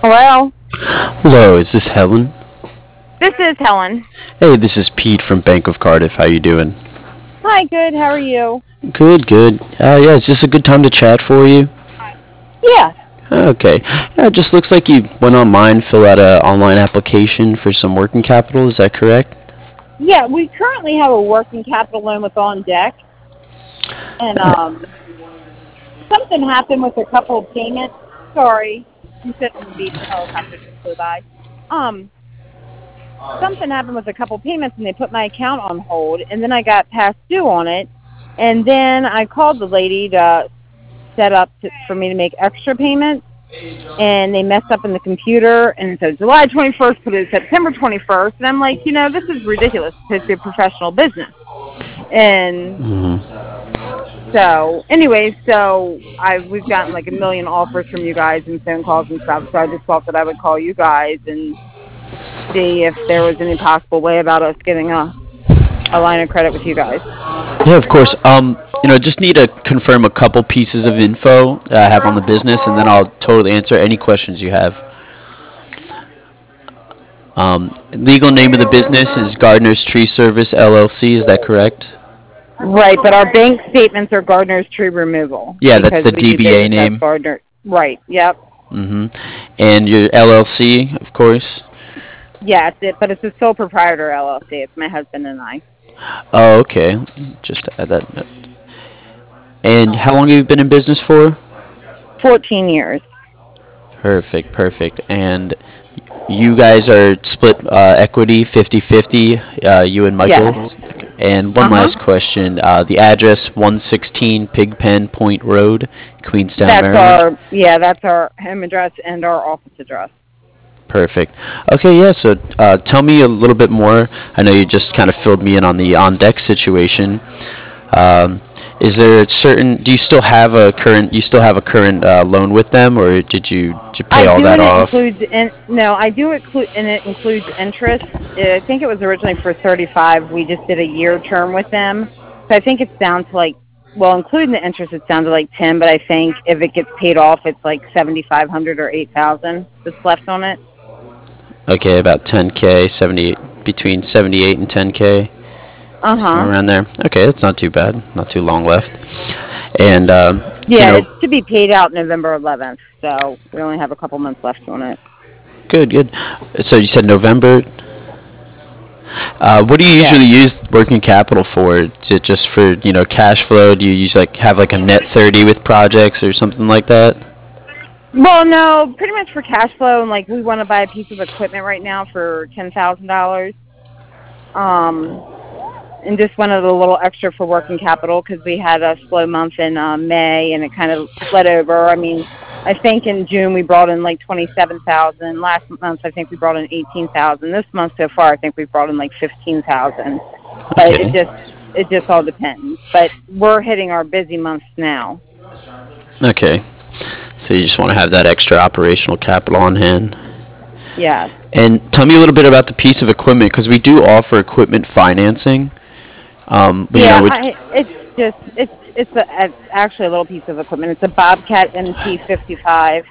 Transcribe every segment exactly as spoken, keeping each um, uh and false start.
Hello, Hello, is this Helen? this is Helen. Hey, this is Pete from Bank of Cardiff. How you doing? Hi, good. How are you? Good, good. Uh, yeah, is this a good time to chat for you? Yeah, Okay. Yeah, it just looks like you went online, fill out a online application for some working capital. Is that correct? yeah. We currently have a working capital loan with On Deck, and um, something happened with a couple of payments. Sorry, you said in the beach helicopter just flew by. Um, Something happened with a couple of payments, and they put my account on hold, and then I got past due on it, and then I called the lady to set up to, for me to make extra payments. And they messed up in the computer, and so July twenty-first put it September twenty-first, and I'm like, you know, this is ridiculous because it's a professional business. And Hmm. so, anyway, so I we've gotten like a million offers from you guys and phone calls and stuff, so I just thought that I would call you guys and see if there was any possible way about us getting a, a line of credit with you guys. Yeah, of course. Um, you know, just need to confirm a couple pieces of info that I have on the business, and then I'll totally answer any questions you have. Um, legal name of the business is Gardner's Tree Service L L C. Is that correct? Right, but our bank statements are Gardner's Tree Removal Yeah, that's because the we do D B A business as name. Gardner. Right, yep. Hmm. And your L L C, of course. Yes, it, but it's a sole proprietor L L C. It's my husband and I. Oh, okay. Just to add that note. And how long have you been in business for? fourteen years. Perfect, perfect. And you guys are split uh, equity fifty-fifty, uh, you and Yes. Michael? And one Uh-huh. last question. Uh, the address, one sixteen Pigpen Point Road, Queenstown, That's Maryland? our, yeah, that's our home address and our office address. Perfect. Okay, yeah, so uh, tell me a little bit more. I know you just kind of filled me in on the on deck situation. Um, is there a certain? Do you still have a current? You still have a current uh, loan with them, or did you did you I pay all do, that and it off? includes, in, no, I do include, and it includes interest. I think it was originally for thirty-five. We just did a year term with them. So I think it's down to like, well, including the interest, it's down to like ten, but I think if it gets paid off, it's like seventy-five hundred or eight thousand that's left on it. Okay, about ten k, seventy between seventy-eight and ten k, Uh-huh. somewhere around there. Okay, that's not too bad. Not too long left. And um, you Yeah, know, it's to be paid out November eleventh, so we only have a couple months left on it. good, good. So you said November. Uh, what do you Yes. usually use working capital for? Is it just for you know cash flow? Do you usually like have like a net thirty with projects or something like that? Well, no, pretty much for cash flow, and like we want to buy a piece of equipment right now for ten thousand dollars. Um, and just wanted a little extra for working capital because we had a slow month in uh, May, and it kind of bled over. I mean, I think in June we brought in like twenty-seven thousand. Last month I think we brought in eighteen thousand. This month so far I think we brought in like fifteen thousand. But it Okay. just it just all depends. But we're hitting our busy months now. Okay. So you just want to have that extra operational capital on hand. Yes. And tell me a little bit about the piece of equipment because we do offer equipment financing. Um, but you Yeah, know, it, I it's just it's it's a it's actually a little piece of equipment. It's a Bobcat M T fifty-five,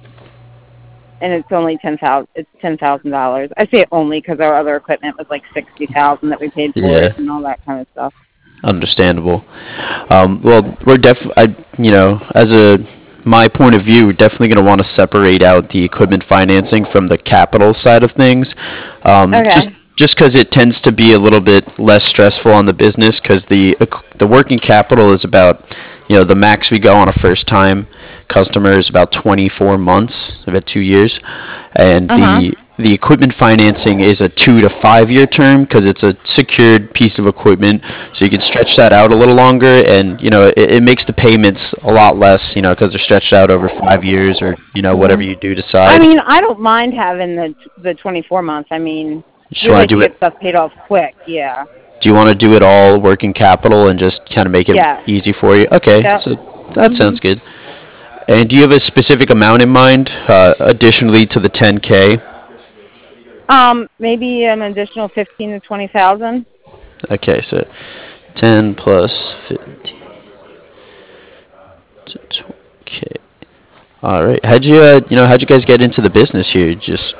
and it's only ten thousand. It's ten thousand dollars. I say only because our other equipment was like sixty thousand that we paid for yeah, it and all that kind of stuff. understandable. Um, well, we're def, I, you know, as a my point of view, we're definitely going to want to separate out the equipment financing from the capital side of things. Um, just Okay. just because it tends to be a little bit less stressful on the business because the equ- the working capital is about you know the max we go on a first time customer is about twenty-four months, about two years, and Uh huh. the the equipment financing is a two to five year term because it's a secured piece of equipment, so you can stretch that out a little longer, and you know it, it makes the payments a lot less, you know, because they're stretched out over five years or you know whatever Mhm. you do I decide. mean, I don't mind having the the twenty-four months. I mean, You just we want like to to do it. get stuff paid off quick. Yeah. Do you want to do it all working capital and just kind of make it Yes. easy for you? Okay, Yep. so that Mhm. sounds good. And do you have a specific amount in mind, uh, additionally to the ten k? Um, maybe an additional fifteen to twenty thousand. Okay, so ten plus fifteen to twenty k. All right. How'd you, uh, you know, how'd you guys get into the business here? Just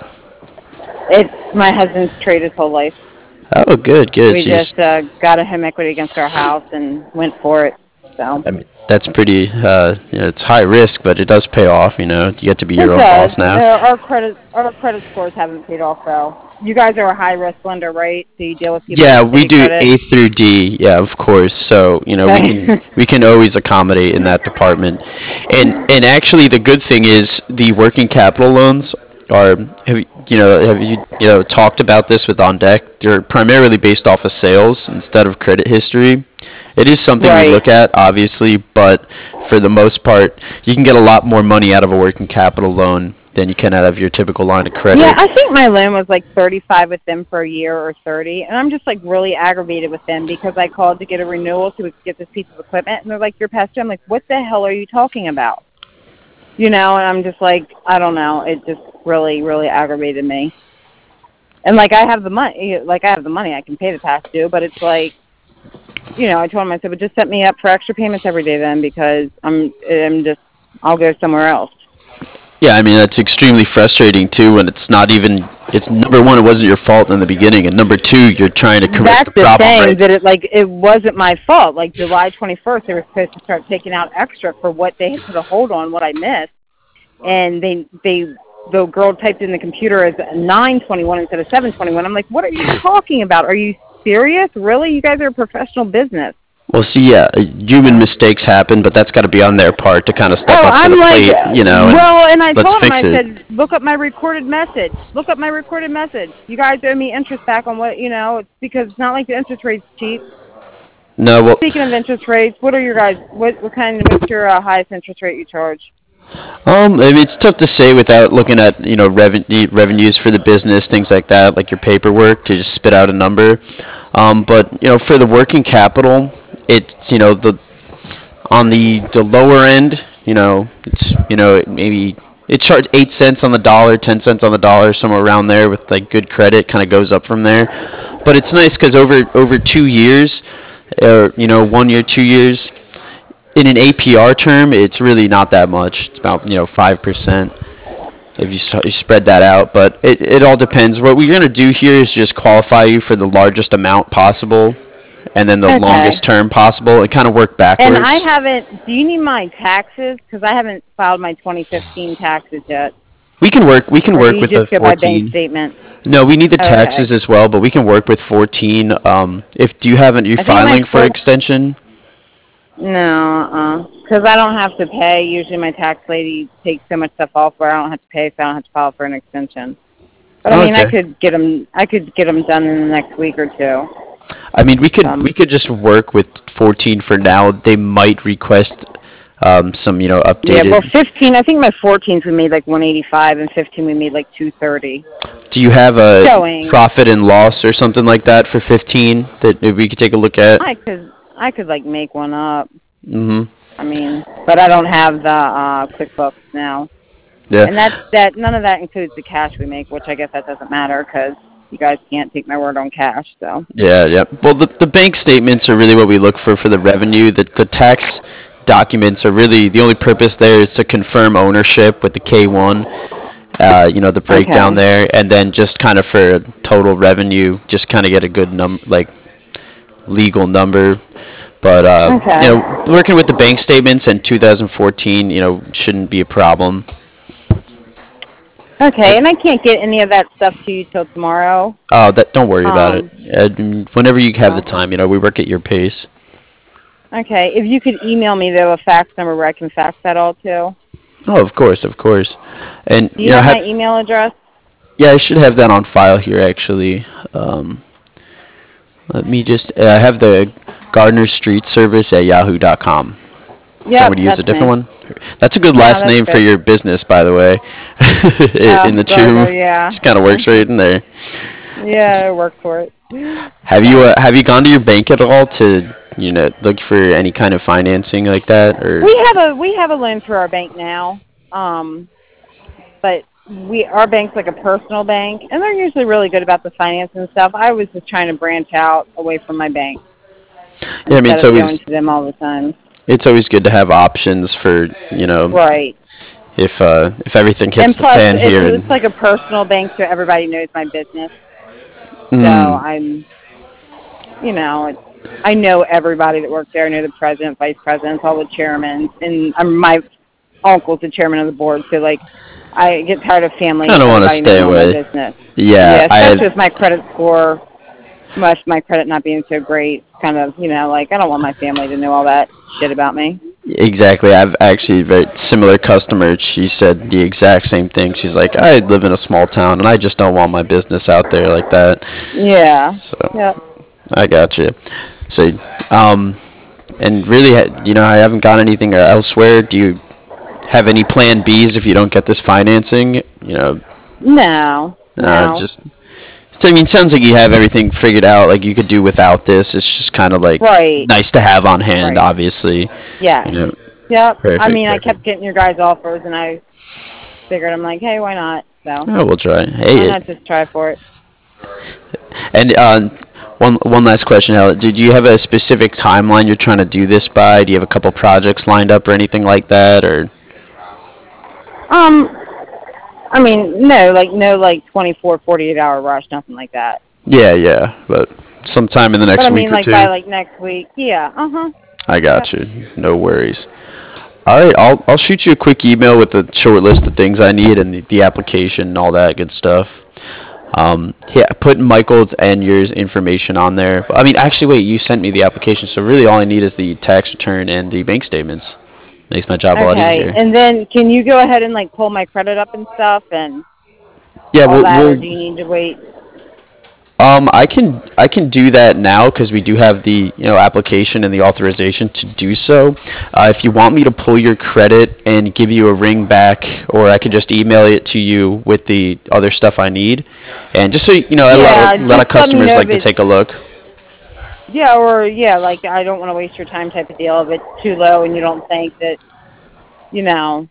It's my husband's trade his whole life. oh, good, good. We So you just, just uh, got a home equity against our house and went for it. So I mean, that's pretty. Uh, you know, it's high risk, but it does pay off. You know, you get to be it your own does. boss now. Uh, our credit our credit scores haven't paid off though. You guys are a high risk lender, right? So you deal with people Yeah, with we city do credit. A through D. Yeah, of course. So you know we can Okay. we can always accommodate in that department, and and actually the good thing is the working capital loans are have you you know have you you know talked about this with On Deck? They're primarily based off of sales instead of credit history. It is something we Right. look at, obviously, but for the most part, you can get a lot more money out of a working capital loan than you can out of your typical line of Yeah, credit. I think my loan was like thirty-five with them for a year or thirty, and I'm just like really aggravated with them because I called to get a renewal so we could get this piece of equipment, and they're like, "You're past due." I'm like, "What the hell are you talking about?" You know, and I'm just like, I don't know. It just really, really aggravated me. And like I have the money, like I have the money, I can pay the past due, but it's like, you know, I told him I said, "But just set me up for extra payments every day then, because I'm, I'm just, I'll go somewhere else." Yeah, I mean that's extremely frustrating too when it's not even it's number one, it wasn't your fault in the beginning, and number two, you're trying to correct That's the the problem, thing, right? that it like it wasn't my fault. Like July twenty-first, they were supposed to start taking out extra for what they had put a hold on, what I missed, and they they the girl typed in the computer as nine twenty-one instead of seven twenty-one. I'm like, what are you talking about? Are you serious? Really? You guys are a professional business. Well, see, yeah, uh, human So. mistakes happen, but that's got to be on their part to kind of step Oh, up to the I'm like, plate, you know, and well, and I let's told him, fix I it. said, look up my recorded message. Look up my recorded message. You guys owe me interest back on what, you know, it's because it's not like the interest rate's cheap. No, well, Speaking of interest rates, what are your guys, what, what kind, what's your uh, highest interest rate you charge? um, I mean, it's tough to say without looking at you know revenue revenues for the business, things like that, like your paperwork to just spit out a number. Um, but you know, for the working capital, it's you know the on the the lower end, you know, it's you know maybe it charged eight cents on the dollar, ten cents on the dollar, somewhere around there with like good credit, kind of goes up from there. But it's nice because over over two years, or you know, one year, two years, in an A P R term, it's really not that much. It's about you know five percent if you, s- you spread that out. But it, it all depends. What we're gonna do here is just qualify you for the largest amount possible, and then the Okay. longest term possible, and kind of work And I backwards. haven't, do you need my taxes? Because I haven't filed my twenty fifteen taxes yet. We can work. We can Or do work you with the just go by bank fourteen. statement? No, we need the Okay. taxes as well, but we can work with fourteen. Um, if do you have any I think my filing for four, extension? no, uh, because I don't have to pay. Usually my tax lady takes so much stuff off where I don't have to pay, so I don't have to file for an extension. But I Oh, mean, I okay. could get them. I could get them done in the next week or two. I mean, we could we Um, could just work with fourteen for now. They might request um, some, you know, yeah. Well, updated. fifteen. I think my fourteens we made like one eighty-five, and fifteen we made like two thirty. Do you have a Showing. profit and loss or something like that for fifteen that we could take a look at? I could. I could like make one up. Mm-hmm. I mean, but I don't have the uh, QuickBooks now, Yeah. and that's that. None of that includes the cash we make, which I guess that doesn't matter because you guys can't take my word on cash. So. Yeah, yeah. Well, the, the bank statements are really what we look for for the revenue. The, the tax documents are really the only purpose there is to confirm ownership with the K one, uh, you know, the breakdown Okay. there, and then just kind of for total revenue, just kind of get a good num like legal number. But uh, you Okay. know, working with the bank statements in two thousand fourteen, you know, shouldn't be a problem. Okay, and I can't get any of that stuff to you till tomorrow. Oh, that don't worry about it. Um, Uh, whenever you have the so, time, you know, we work at your pace. okay, if you could email me though a fax number where I can fax that all to. Oh, of course, of course. And Do you you know, have have my email address? yeah, I should have that on file here actually. Um, let me just. Uh, I have the Gardner Street Service at yahoo dot com. So I'm Yep, going to use a that's different me. one. That's a good No, last that's name for good. your business, by the way. Uh, In the Gardner, two, yeah. just kind of works right in there. Yeah, I work for it. Have you So uh, have you gone to your bank at all to you know look for any kind of financing like that or? we have a we have a loan through our bank now. Um, but we our bank's like a personal bank, and they're usually really good about the financing and stuff. I was just trying to branch out away from my bank Yeah, I mean instead it's of going always to them all the time. it's always good to have options for you know Right. if uh, if everything hits And the plus, fan it's here. And it's like a personal bank, so everybody knows my business. So mm, I'm, you know, it's, I know everybody that works there. I know the president, vice presidents, all the chairmen, and um, my uncle's the chairman of the board. So like, I get tired of family, kind of want to everybody stay knowing all my away. business. Yeah, Yeah, especially I with my credit score, much my credit not being so great. Kind of, you know, like I don't want my family to know all that shit about me. exactly. I've actually a very similar customer. She said the exact same thing. She's like, I live in a small town, and I just don't want my business out there like that. Yeah. So Yep. I got you. So, um, and really, ha- you know, I haven't got anything elsewhere. Do you have any plan Bs if you don't get this financing? You know, No. uh, No. just. So, I mean, it sounds like you have everything figured out. Like you could do without this. It's just kind of like Right. nice to have on hand, Right. obviously. Yes. You know, Yep. I perfect, mean, I kept perfect. getting your guys' offers, and I figured I'm like, hey, why not? So Oh, we'll try. why Hey, not just try for it? and uh, one one last question, Helen. Did you have a specific timeline you're trying to do this by? Do you have a couple projects lined up or anything like that, or? Um, I mean, no, like no, like twenty-four, forty-eight hour rush, nothing like that. Yeah, yeah, but sometime in the But I next mean, week or like by two. like next week. Yeah. Uh huh. I Yep. got you. No worries. All right, I'll I'll shoot you a quick email with a short list of things I need and the, the application and all that good stuff. Um, yeah, put Michael's and yours information on there. I mean, actually, wait, you sent me the application, so really all I need is the tax return and the bank statements. Makes my job a lot Okay. easier. And then can you go ahead and like pull my credit up and stuff and Yeah, all we'll, that, or we'll do you need to wait? Um, I can I can do that now because we do have the you know application and the authorization to do so. Uh, if you want me to pull your credit and give you a ring back, or I can just email it to you with the other stuff I need, and just so you know, a lot Yeah. of, a lot of Just let me customers know like if to it's take a look. yeah, or yeah, like I don't want to waste your time type of deal if it's too low and you don't think that you know.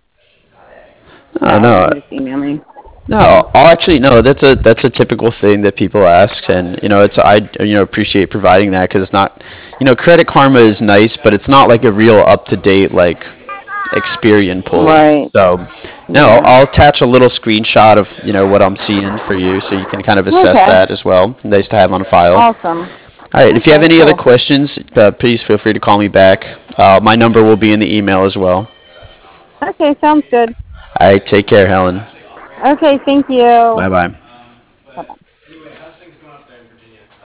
Oh No, you no, can just email me. no. I'll actually no. That's a that's a typical thing that people ask, and you know, it's I you know appreciate providing that because it's not, you know, Credit Karma is nice, but it's not like a real up to date like Experian pull. Right. So, no, I'll, Yeah. I'll attach a little screenshot of you know what I'm seeing for you, so you can kind of assess Okay. that as well. Nice to have on file. Awesome. All right, if you have Okay. any other Cool. questions, uh, please feel free to call me back. Uh, my number will be in the email as well. Okay. Sounds good. All right, take care, Helen. Okay. Thank you. Bye bye. Bye bye.